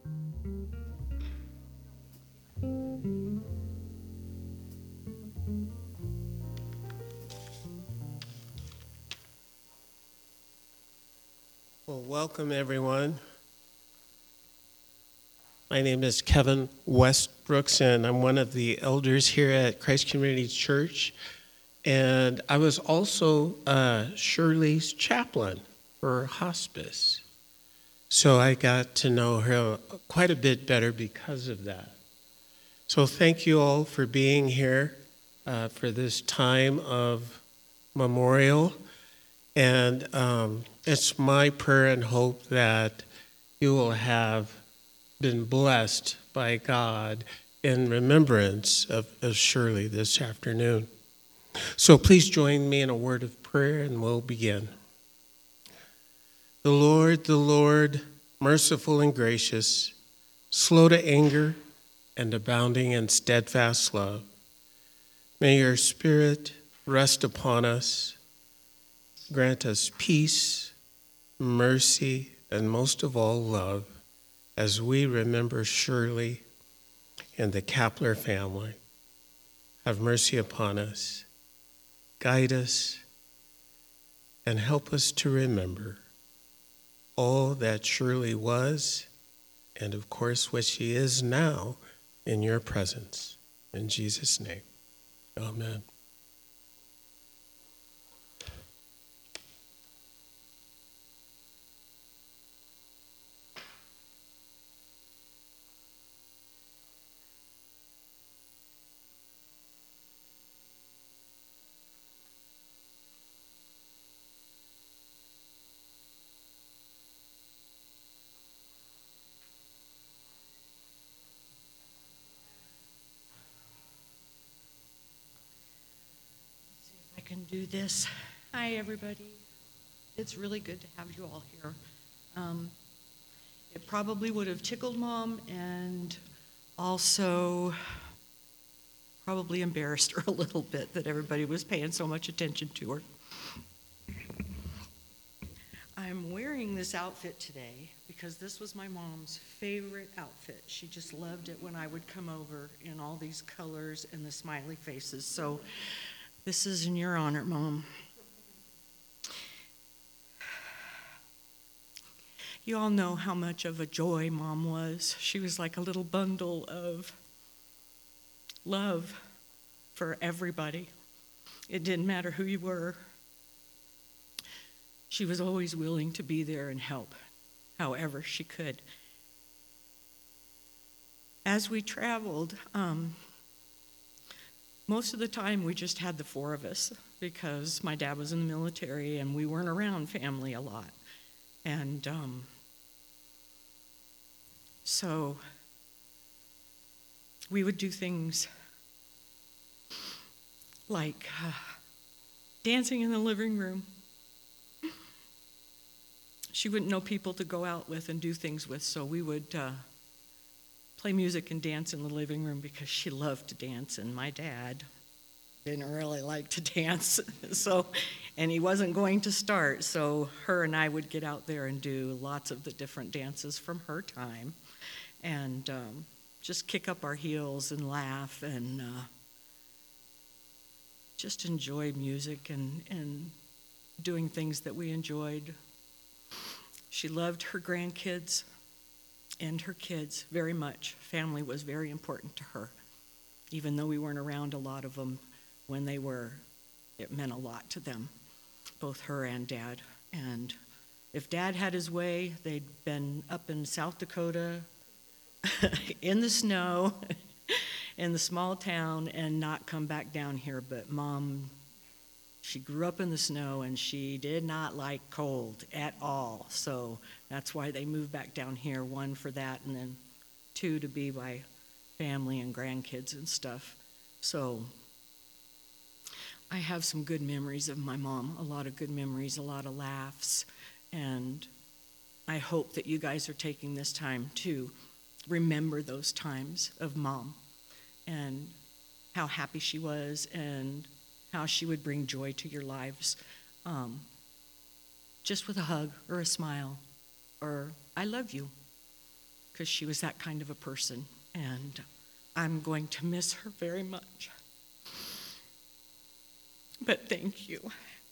Well, welcome everyone. My name is Kevin Westbrooks, and I'm one of the elders here at Christ Community Church. And I was also Shirley's chaplain for hospice. So I got to know her quite a bit better because of that. So thank you all for being here for this time of memorial. And it's my prayer and hope that you will have been blessed by God in remembrance of Shirley this afternoon. So please join me in a word of prayer and we'll begin. The Lord, merciful and gracious, slow to anger and abounding in steadfast love. May your Spirit rest upon us, grant us peace, mercy, and most of all love as we remember Shirley and the Kapler family. Have mercy upon us, guide us, and help us to remember all that Shirley was, and of course what she is now in your presence. In Jesus' name, amen. I can do this. Hi, everybody. It's really good to have you all here. It probably would have tickled Mom and also probably embarrassed her a little bit that everybody was paying so much attention to her. I'm wearing this outfit today because this was my mom's favorite outfit. She just loved it when I would come over in all these colors and the smiley faces. So this is in your honor, Mom. You all know how much of a joy Mom was. She was like a little bundle of love for everybody. It didn't matter who you were. She was always willing to be there and help however she could. As we traveled, most of the time we just had the four of us because my dad was in the military and we weren't around family a lot. And so we would do things like dancing in the living room. She wouldn't know people to go out with and do things with, so we would play music and dance in the living room because she loved to dance, and my dad didn't really like to dance, and he wasn't going to start, so her and I would get out there and do lots of the different dances from her time, and just kick up our heels and laugh and just enjoy music and doing things that we enjoyed. She loved her grandkids and her kids very much. Family was very important to her. Even though we weren't around a lot of them when they were, it meant a lot to them, both her and Dad. And if Dad had his way, they'd been up in South Dakota in the snow in the small town and not come back down here. But Mom, she grew up in the snow and she did not like cold at all. So that's why they moved back down here, one for that and then two to be by family and grandkids and stuff. So I have some good memories of my mom, a lot of good memories, a lot of laughs. And I hope that you guys are taking this time to remember those times of Mom and how happy she was and how she would bring joy to your lives, just with a hug or a smile or I love you. because she was that kind of a person, and I'm going to miss her very much. But thank you.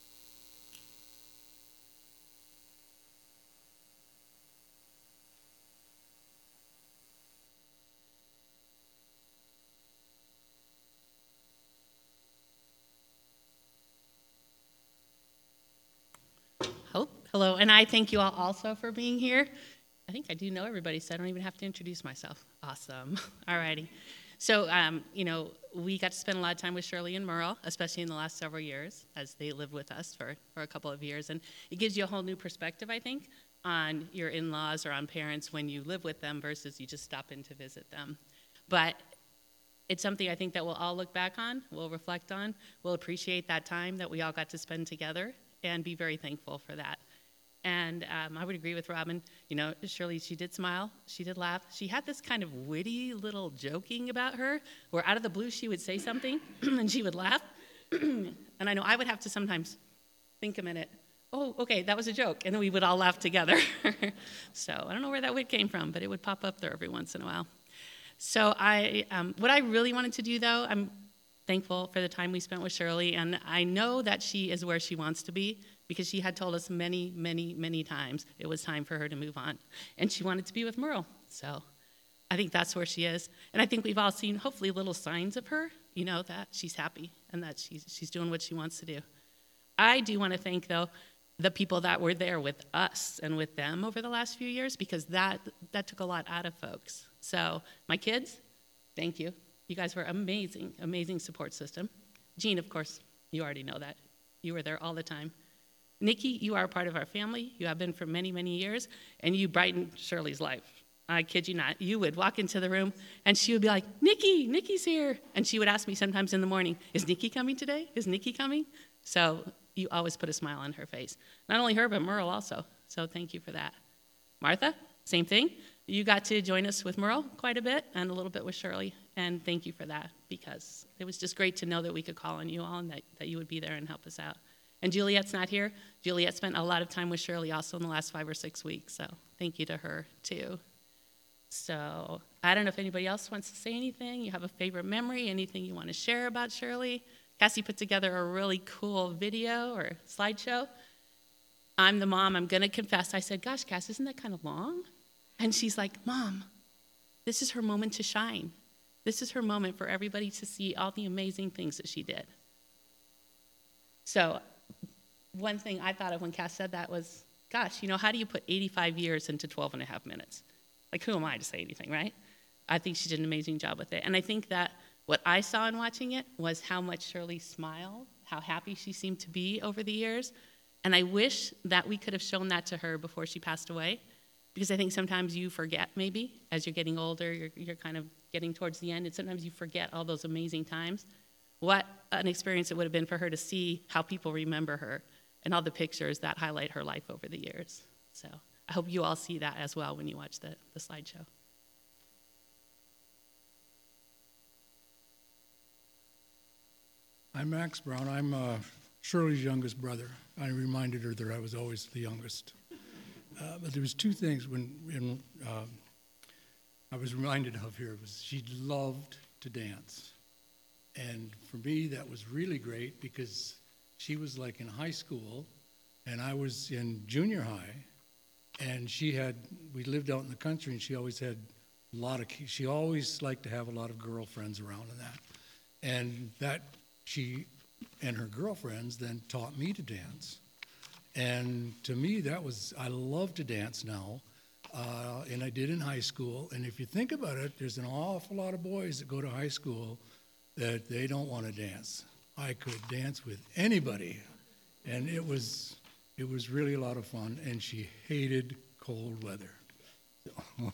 Oh, hello, and I thank you all also for being here. I think I do know everybody, so I don't even have to introduce myself. Awesome. All righty. So, we got to spend a lot of time with Shirley and Merle, especially in the last several years, as they lived with us for a couple of years. And it gives you a whole new perspective, I think, on your in-laws or on parents when you live with them versus you just stop in to visit them. But it's something I think that we'll all look back on, we'll reflect on, we'll appreciate that time that we all got to spend together and be very thankful for that. And I would agree with Robin. Shirley, she did smile, she did laugh. She had this kind of witty little joking about her, where out of the blue she would say something and she would laugh. And I know I would have to sometimes think a minute, oh, okay, that was a joke. And then we would all laugh together. So I don't know where that wit came from, but it would pop up there every once in a while. So what I really wanted to do, though, I'm thankful for the time we spent with Shirley, and I know that she is where she wants to be because she had told us many, many, many times it was time for her to move on, and she wanted to be with Merle. So I think that's where she is, and I think we've all seen hopefully little signs of her, that she's happy and that she's doing what she wants to do. I do want to thank, though, the people that were there with us and with them over the last few years because that took a lot out of folks. So my kids, thank you. You guys were amazing, amazing support system. Jean, of course, you already know that. You were there all the time. Nikki, you are a part of our family. You have been for many, many years, and you brightened Shirley's life. I kid you not. You would walk into the room, and she would be like, Nikki's here. And she would ask me sometimes in the morning, is Nikki coming today? Is Nikki coming? So you always put a smile on her face. Not only her, but Merle also. So thank you for that. Martha, same thing. You got to join us with Merle quite a bit and a little bit with Shirley, and thank you for that because it was just great to know that we could call on you all and that you would be there and help us out. And Juliet's not here. Juliet spent a lot of time with Shirley also in the last 5 or 6 weeks, so thank you to her too. So I don't know if anybody else wants to say anything. You have a favorite memory, anything you want to share about Shirley? Cassie put together a really cool video or slideshow. I'm the mom. I'm going to confess. I said, gosh, Cass, isn't that kind of long? And she's like, Mom, this is her moment to shine. This is her moment for everybody to see all the amazing things that she did. So one thing I thought of when Cass said that was, gosh, how do you put 85 years into 12 and a half minutes? Like, who am I to say anything, right? I think she did an amazing job with it. And I think that what I saw in watching it was how much Shirley smiled, how happy she seemed to be over the years. And I wish that we could have shown that to her before she passed away. Because I think sometimes you forget, maybe, as you're getting older, you're kind of getting towards the end, and sometimes you forget all those amazing times. What an experience it would have been for her to see how people remember her and all the pictures that highlight her life over the years. So I hope you all see that as well when you watch the slideshow. I'm Max Brown. I'm Shirley's youngest brother. I reminded her that I was always the youngest. But there was 2 things I was reminded of here. Was she loved to dance. And for me, that was really great because she was like in high school, and I was in junior high, and we lived out in the country, and she always had she always liked to have a lot of girlfriends around and that. And that she and her girlfriends then taught me to dance. And to me, I love to dance now, and I did in high school. And if you think about it, there's an awful lot of boys that go to high school that they don't want to dance. I could dance with anybody, and it was really a lot of fun, and she hated cold weather. So.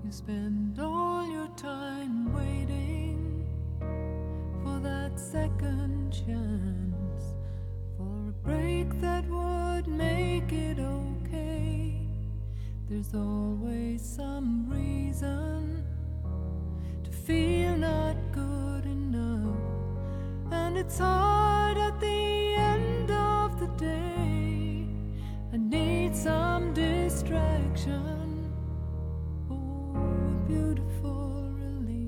You spend all your time waiting for that second chance, for a break that would make it okay. There's always some reason to feel not good enough, and it's hard at the end of the day. I need some distraction, oh, a beautiful release.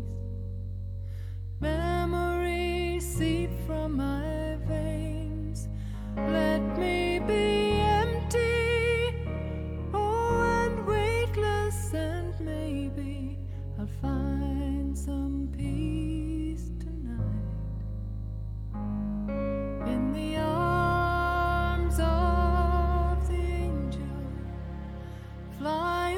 Memories seep from my veins, let me be empty, oh, and weightless, and maybe I'll find some peace tonight in the arms of the angel, fly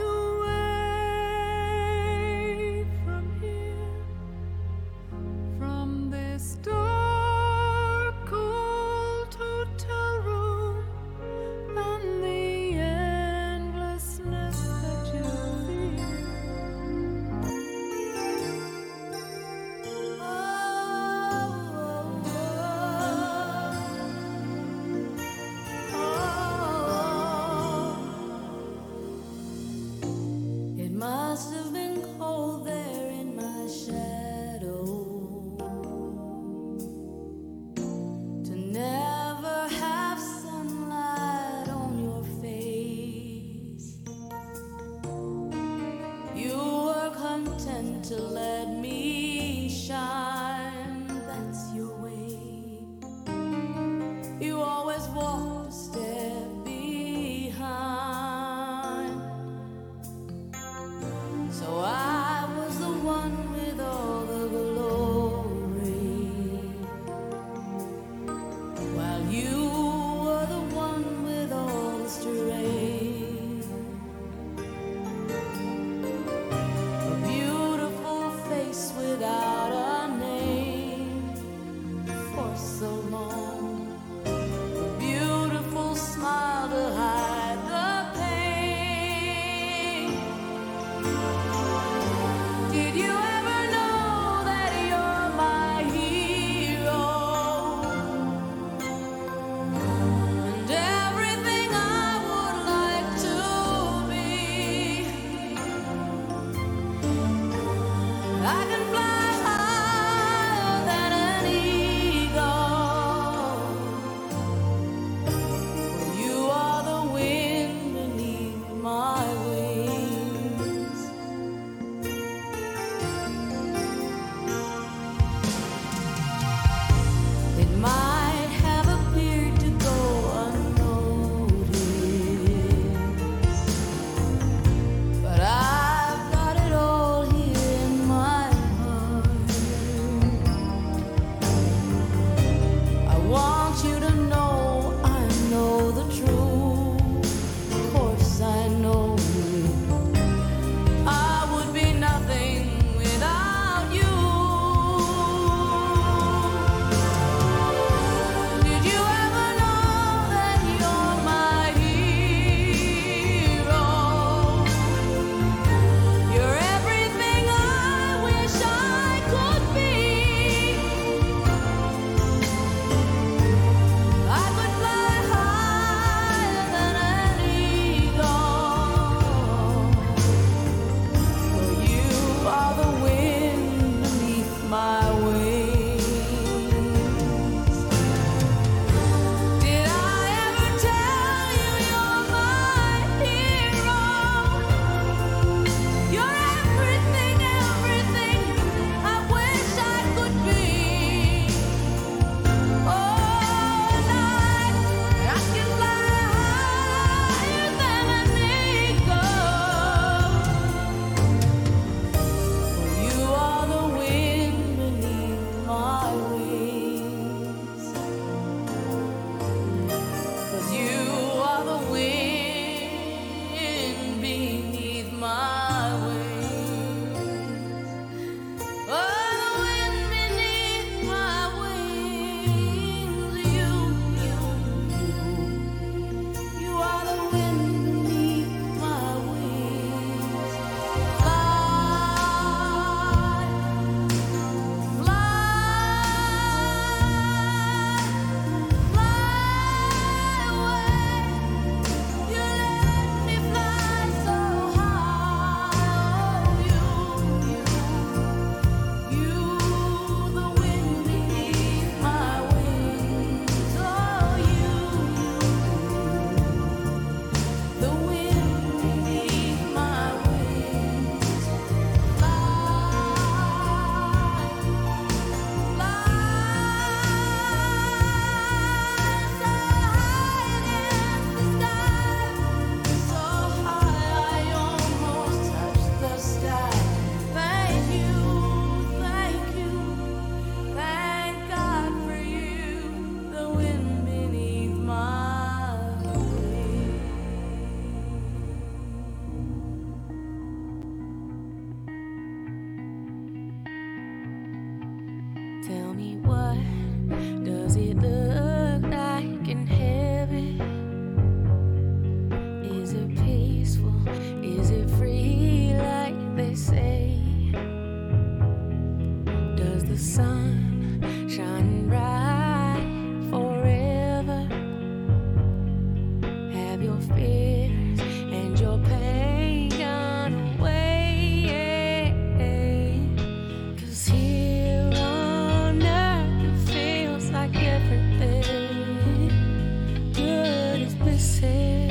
have your fears and your pain gone away. 'Cause here on earth it feels like everything good is missing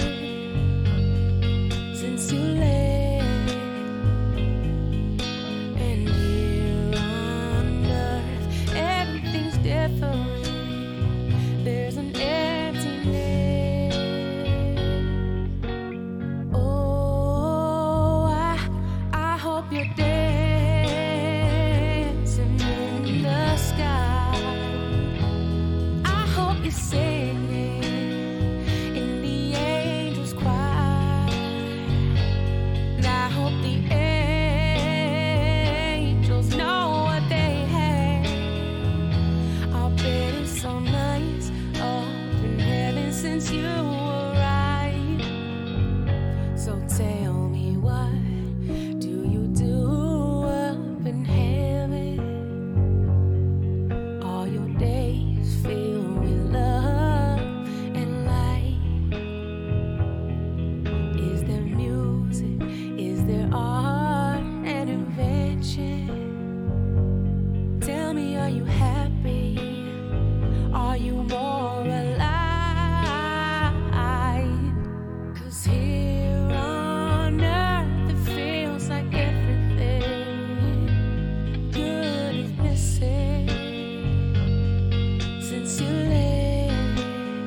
since you left. And here on earth everything's different. There's an emptiness. Oh, I hope you're dancing in the sky. I hope you're singing in the angels' choir. And I hope the angels know what they have. I'll bet it's so nice up in heaven since you arrived. So tell me, what do you do up in heaven? All your days filled with love and light. Is there music? Is there art and invention? Tell me, are you happy? Are you more alive? 'Cause here on earth it feels like everything good is missing since you left.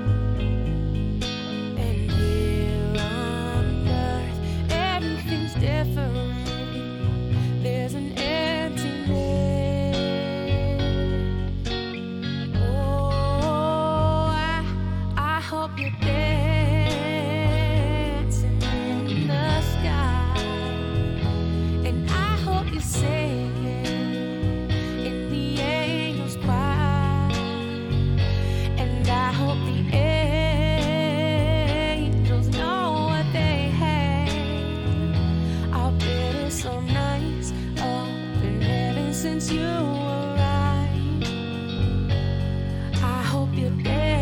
And here on earth everything's different. There's an emptiness. Oh, I hope you're dancing in the sky. And I hope you're singing in the angels' choir. And I hope the angels know what they have. I'll bet it's so nice up in heaven since you arrived. I hope you're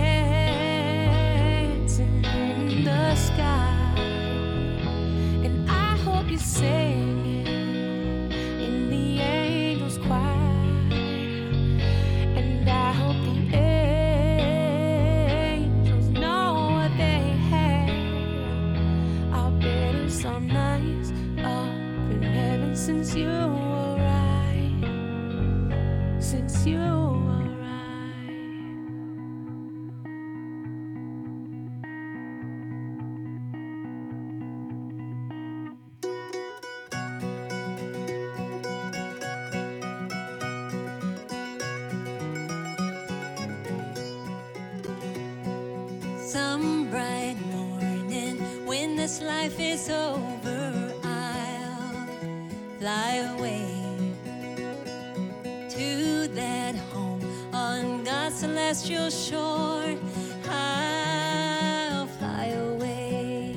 dancing in the sky. And I hope you're singing in the angels' choir. And I hope the angels know what they have. I'll bet it's so nice up in heaven since you arrived. Since you arrived. Some bright morning when this life is over, I'll fly away to that home on God's celestial shore. I'll fly away.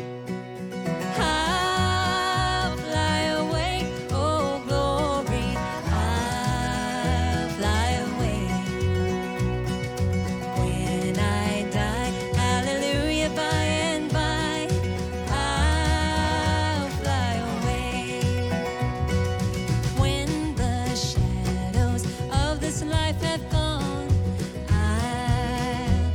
I'll fly away, oh glory. I'll fly away. When I die, hallelujah, by and by, I'll fly away. When the shadows of this life have gone, I'll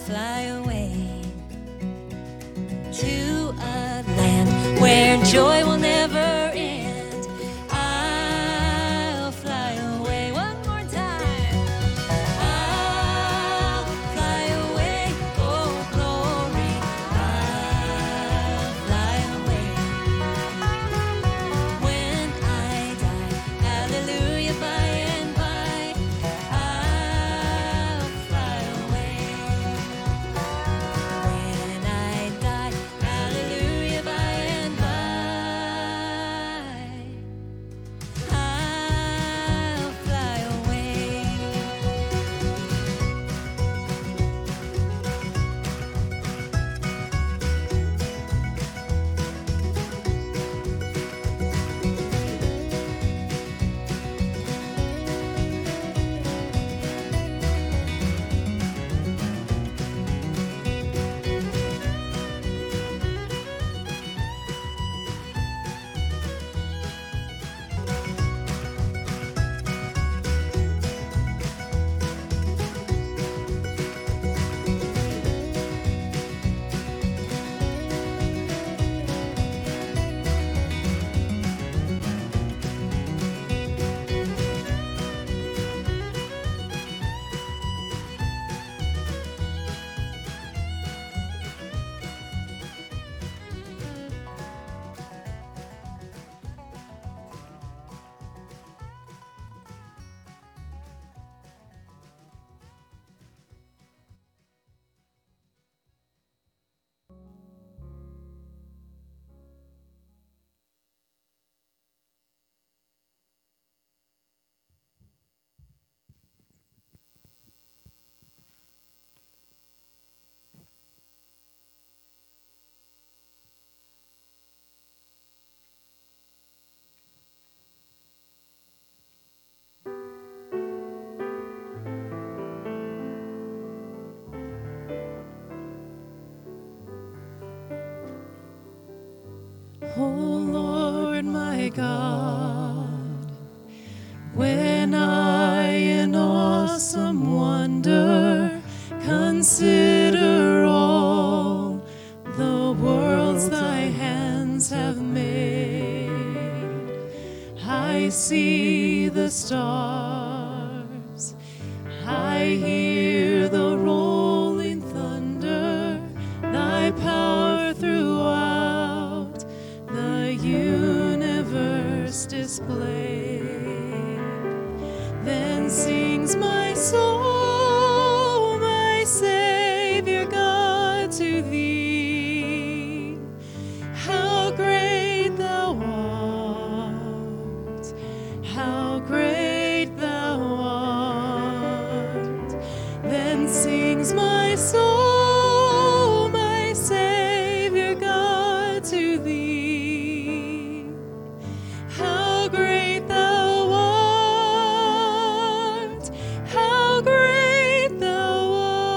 fly away to a land where joy will never end. I'll fly away one more time. I'll fly away, oh glory. I'll fly away. When I die, hallelujah, by and by, I'll fly away. When I die, hallelujah, by and by, I'll fly away. Oh Lord my God, when I in awesome wonder consider all the worlds thy hands have made, I see the stars, I hear the rolling thunder, thy power throughout the universe displayed. Then sings my soul, my Savior God, to thee. How great thou art, how great thou art. Then sings my soul, my Savior God, to thee. How great thou art, how great thou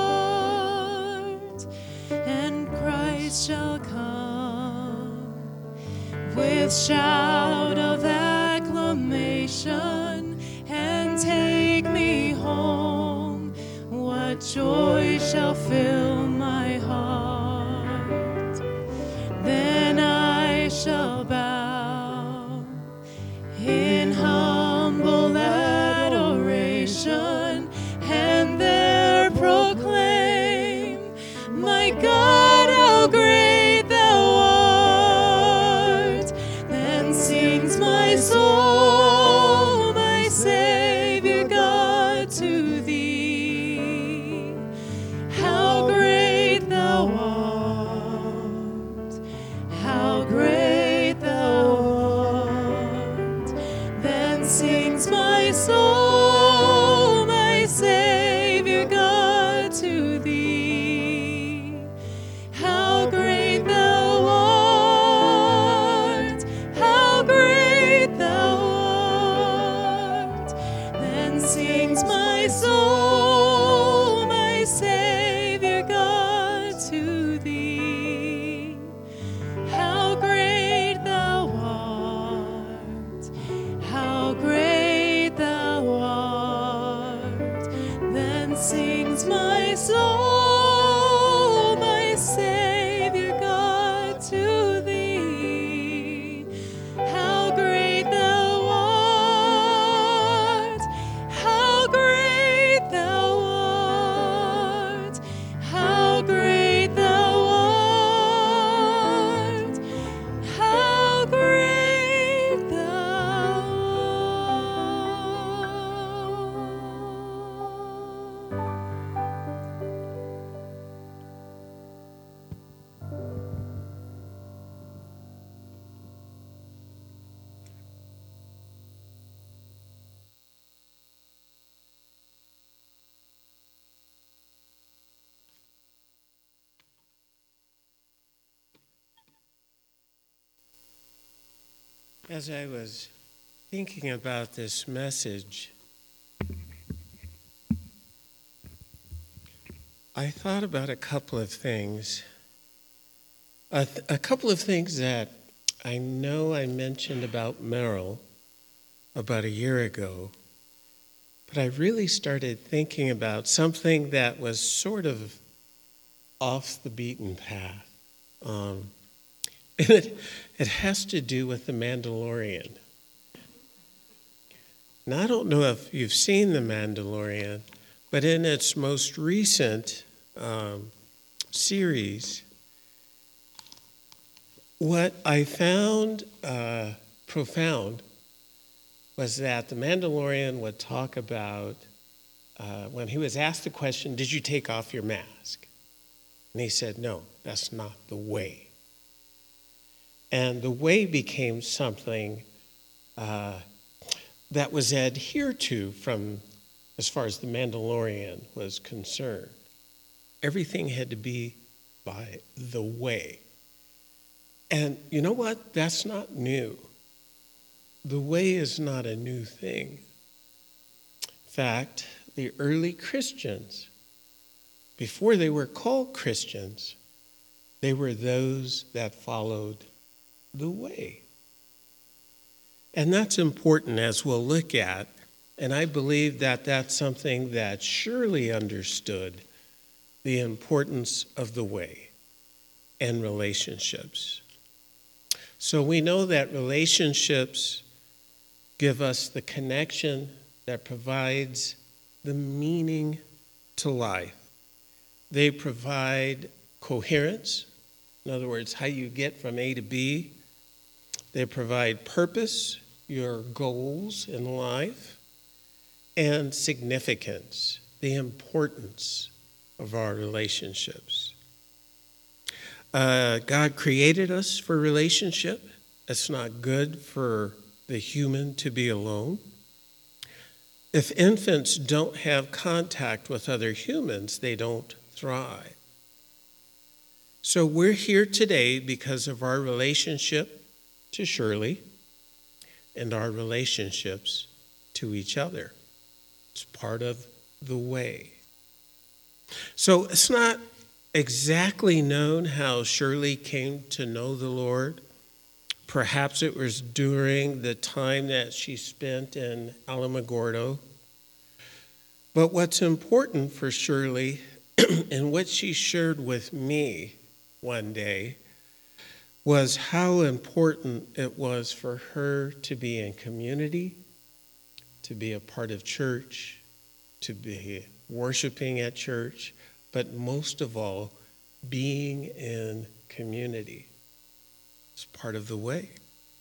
art. And Christ shall come with shout of acclamation and take me home. What joy shall fill my heart? Then I shall bow in humble adoration and there proclaim, my God, how great thou art. Then sings my soul, my Savior God, to thee. How great thou art, how great thou art. Then sings my soul, my Savior God, to thee. How great thou art, how great thou art. Then sings my soul, my Savior God, to thee. How great thou art, how great thou art. Then sings my soul, As I was thinking about this message, I thought about a couple of things. A couple of things that I know I mentioned about Merrill about a year ago, but I really started thinking about something that was sort of off the beaten path. And it has to do with The Mandalorian. Now, I don't know if you've seen The Mandalorian, but in its most recent series, what I found profound was that The Mandalorian would talk about, when he was asked the question, did you take off your mask? And he said, no, that's not the way. And the way became something that was adhered to from as far as The Mandalorian was concerned. Everything had to be by the way. And you know what? That's not new. The way is not a new thing. In fact, the early Christians, before they were called Christians, they were those that followed the way. And that's important as we'll look at. And I believe that that's something that Shirley understood, the importance of the way and relationships. So we know that relationships give us the connection that provides the meaning to life. They provide coherence, in other words, how you get from A to B. They provide purpose, your goals in life, and significance, the importance of our relationships. God created us for relationship. It's not good for the human to be alone. If infants don't have contact with other humans, they don't thrive. So we're here today because of our relationship to Shirley and our relationships to each other. It's part of the way. So it's not exactly known how Shirley came to know the Lord. Perhaps it was during the time that she spent in Alamogordo. But what's important for Shirley, and what she shared with me one day, was how important it was for her to be in community, to be a part of church, to be worshiping at church, but most of all, being in community. It's part of the way.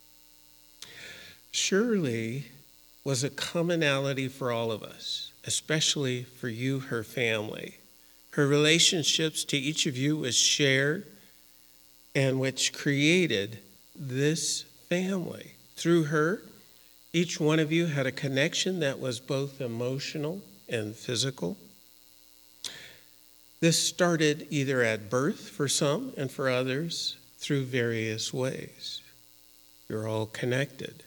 Shirley was a commonality for all of us, especially for you, her family. Her relationships to each of you was shared, and which created this family. Through her, each one of you had a connection that was both emotional and physical. This started either at birth for some and for others through various ways. You're all connected.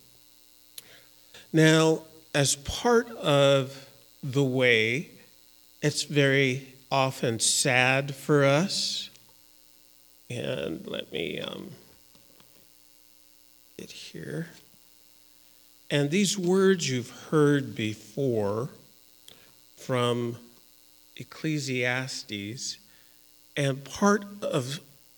Now, as part of the way, it's very often sad for us. And let me get here. And these words you've heard before from Ecclesiastes, and part of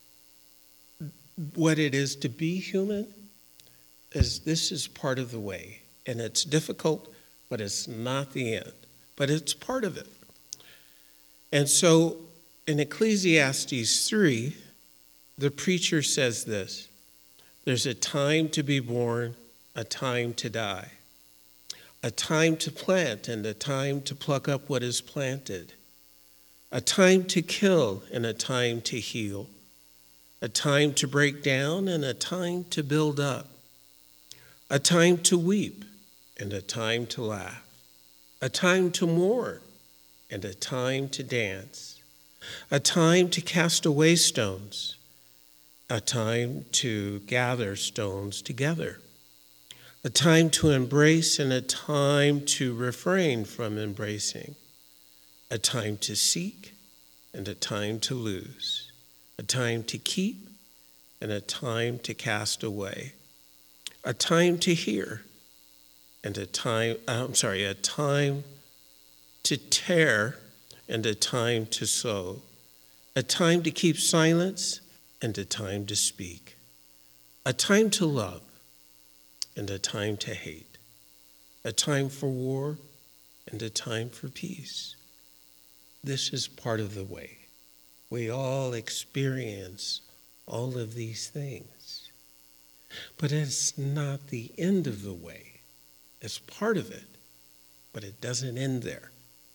what it is to be human is this is part of the way. And it's difficult, but it's not the end. But it's part of it. And so in Ecclesiastes 3, the preacher says this: there's a time to be born, a time to die, a time to plant and a time to pluck up what is planted, a time to kill and a time to heal, a time to break down and a time to build up, a time to weep and a time to laugh, a time to mourn and a time to dance, a time to cast away stones, a time to gather stones together, a time to embrace and a time to refrain from embracing, a time to seek and a time to lose, a time to keep and a time to cast away, a time to hear and a time to tear and a time to sow, a time to keep silence and a time to speak, a time to love and a time to hate, a time for war and a time for peace. This is part of the way. We all experience all of these things. But it's not the end of the way. It's part of it, but it doesn't end there.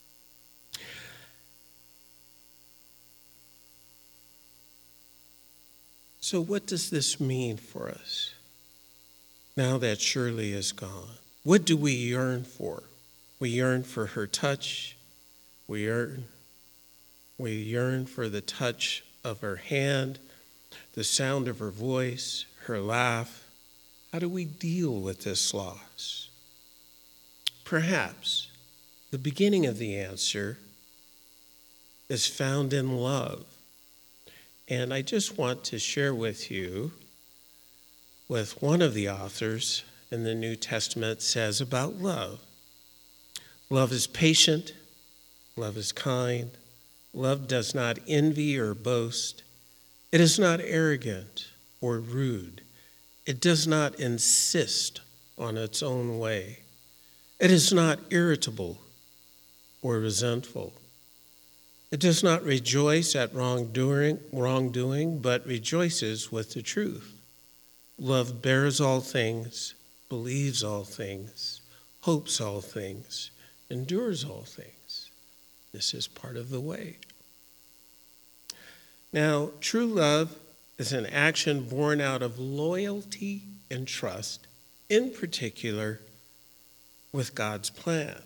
So what does this mean for us now that Shirley is gone? What do we yearn for? We yearn for her touch. We yearn for the touch of her hand, the sound of her voice, her laugh. How do we deal with this loss? Perhaps the beginning of the answer is found in love. And I just want to share with you what one of the authors in the New Testament says about love. Love is patient. Love is kind. Love does not envy or boast. It is not arrogant or rude. It does not insist on its own way. It is not irritable or resentful. It does not rejoice at wrongdoing, but rejoices with the truth. Love bears all things, believes all things, hopes all things, endures all things. This is part of the way. Now, true love is an action born out of loyalty and trust, in particular with God's plan.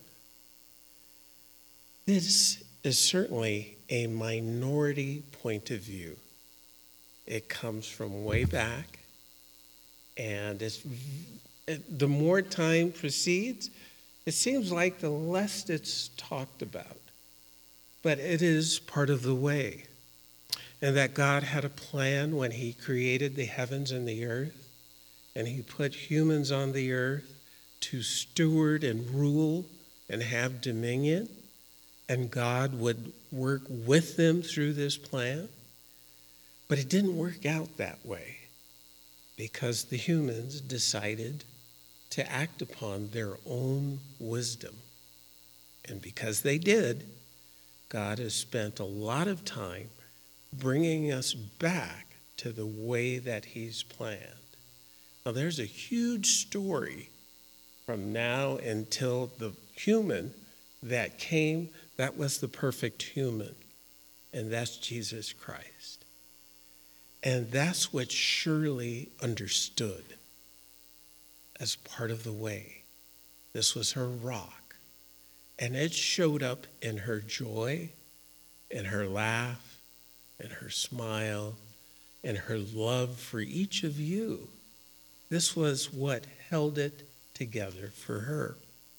This is certainly a minority point of view. It comes from way back, and the more time proceeds, it seems like the less it's talked about. But it is part of the way, and that God had a plan when he created the heavens and the earth, and he put humans on the earth to steward and rule and have dominion. And God would work with them through this plan. But it didn't work out that way because the humans decided to act upon their own wisdom. And because they did, God has spent a lot of time bringing us back to the way that he's planned. Now, there's a huge story from now until the human that came. That was the perfect human, and that's Jesus Christ. And that's what Shirley understood as part of the way. This was her rock, and it showed up in her joy, in her laugh, in her smile, in her love for each of you. This was what held it together for her.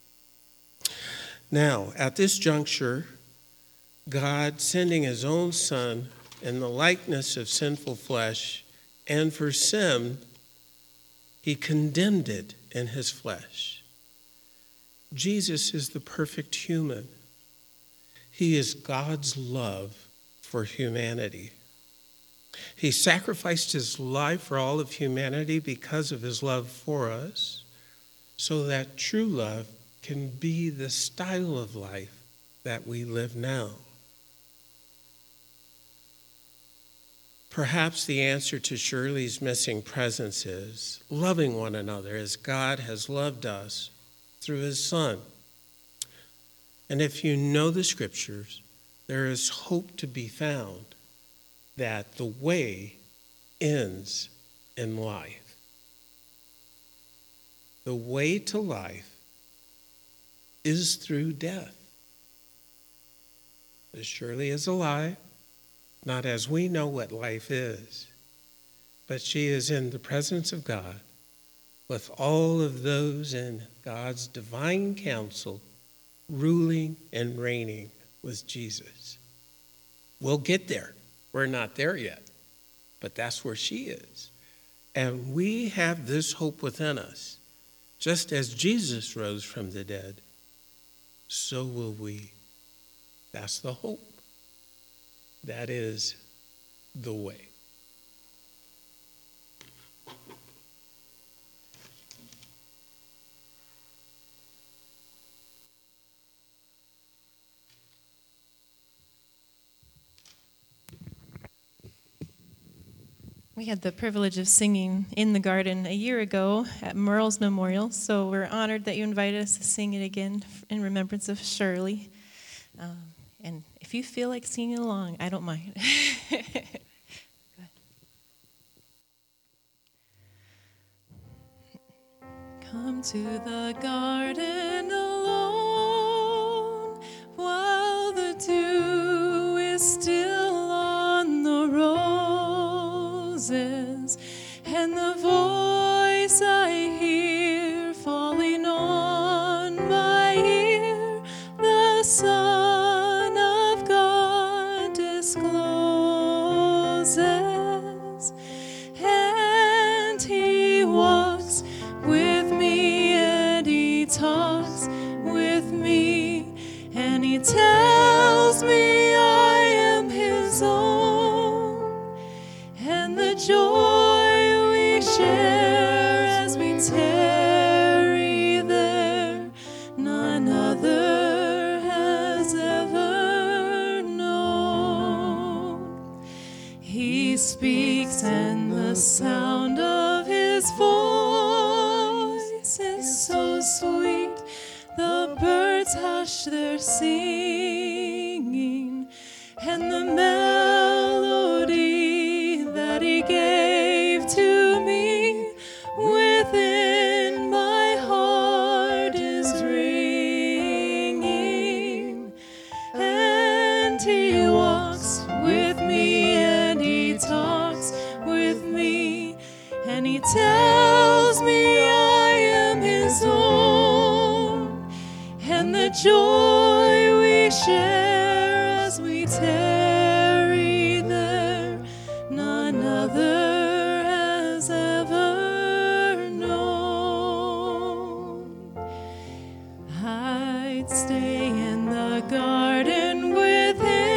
Now, at this juncture, God sending his own son in the likeness of sinful flesh, and for sin, he condemned it in his flesh. Jesus is the perfect human. He is God's love for humanity. He sacrificed his life for all of humanity because of his love for us, so that true love can be the style of life that we live now. Perhaps the answer to Shirley's missing presence is loving one another as God has loved us through his Son. And if you know the scriptures, there is hope to be found that the way ends in life. The way to life is through death. As Shirley is alive, not as we know what life is, but she is in the presence of God, with all of those in God's divine counsel, ruling and reigning with Jesus. We'll get there. We're not there yet, but that's where she is. And we have this hope within us. Just as Jesus rose from the dead, so will we. That's the hope. That is the way. We had the privilege of singing in the garden a year ago at Merle's Memorial, so we're honored that you invited us to sing it again in remembrance of Shirley. And if you feel like singing along, I don't mind. Come to the garden alone while the dew is still on the roses, and the voice I hear falling on my ear, the Son of God discloses, and he walks with me, and he talks with me, and he tells me I am his own, and the joy we share as we tarry there, none other has ever known. He speaks, and the sound of his voice is so sweet, the birds hush their singing, and the melody that he gave to me within my heart is ringing, and he walks with me, and he talks with me, and he tells me I am his own, and the joy we share as we tarry there, none other has ever known. I'd stay in the garden with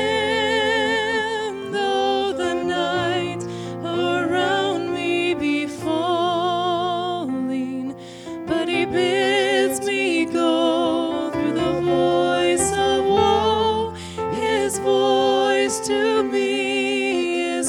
him, though the night around me be falling, but he bids me go through the voice of woe. His voice to me is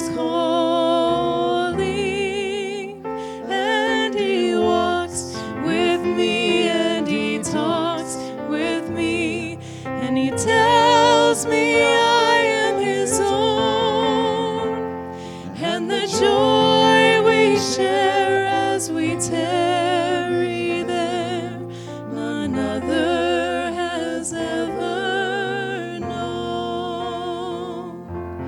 calling, and he walks with me, and he talks with me, and he tells me I am his own, and the joy we share as we tarry there, none other has ever known.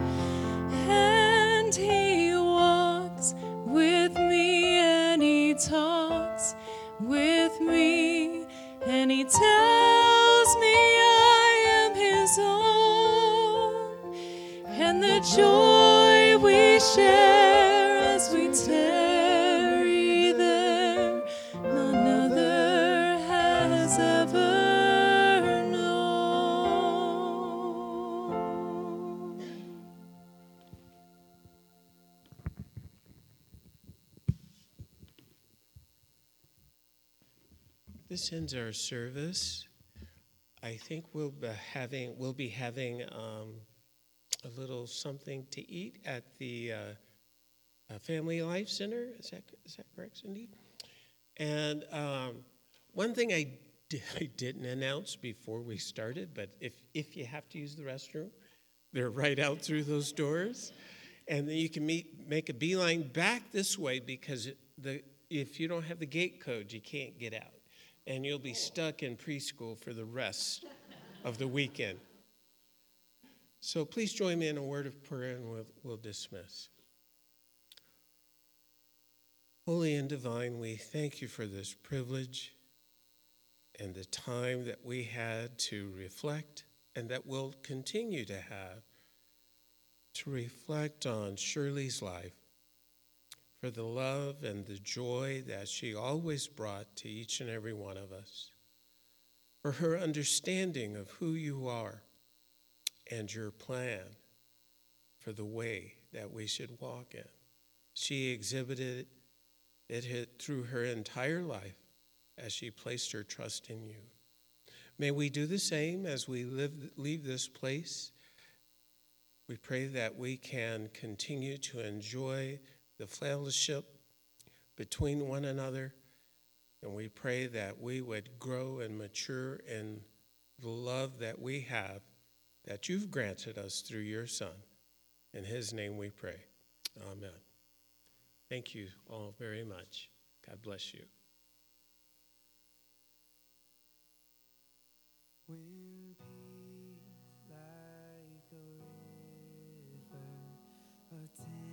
And he walks with me, and he talks with me, and he tells me I am his own, and the joy we share as we tarry there, none other has ever known. This ends our service. I think we'll be having a little something to eat at the Family Life Center. Is that correct, Cindy? And one thing I didn't announce before we started, but if you have to use the restroom, they're right out through those doors, and then you can make a beeline back this way, because if you don't have the gate code, you can't get out. And you'll be stuck in preschool for the rest of the weekend. So please join me in a word of prayer, and we'll dismiss. Holy and divine, we thank you for this privilege and the time that we had to reflect and that we'll continue to have to reflect on Shirley's life, for the love and the joy that she always brought to each and every one of us, for her understanding of who you are and your plan for the way that we should walk in. She exhibited it through her entire life as she placed her trust in you. May we do the same as we leave this place. We pray that we can continue to enjoy the fellowship between one another, and we pray that we would grow and mature in the love that we have, that you've granted us through your Son. In his name we pray. Amen. Thank you all very much. God bless you. When peace like a river attends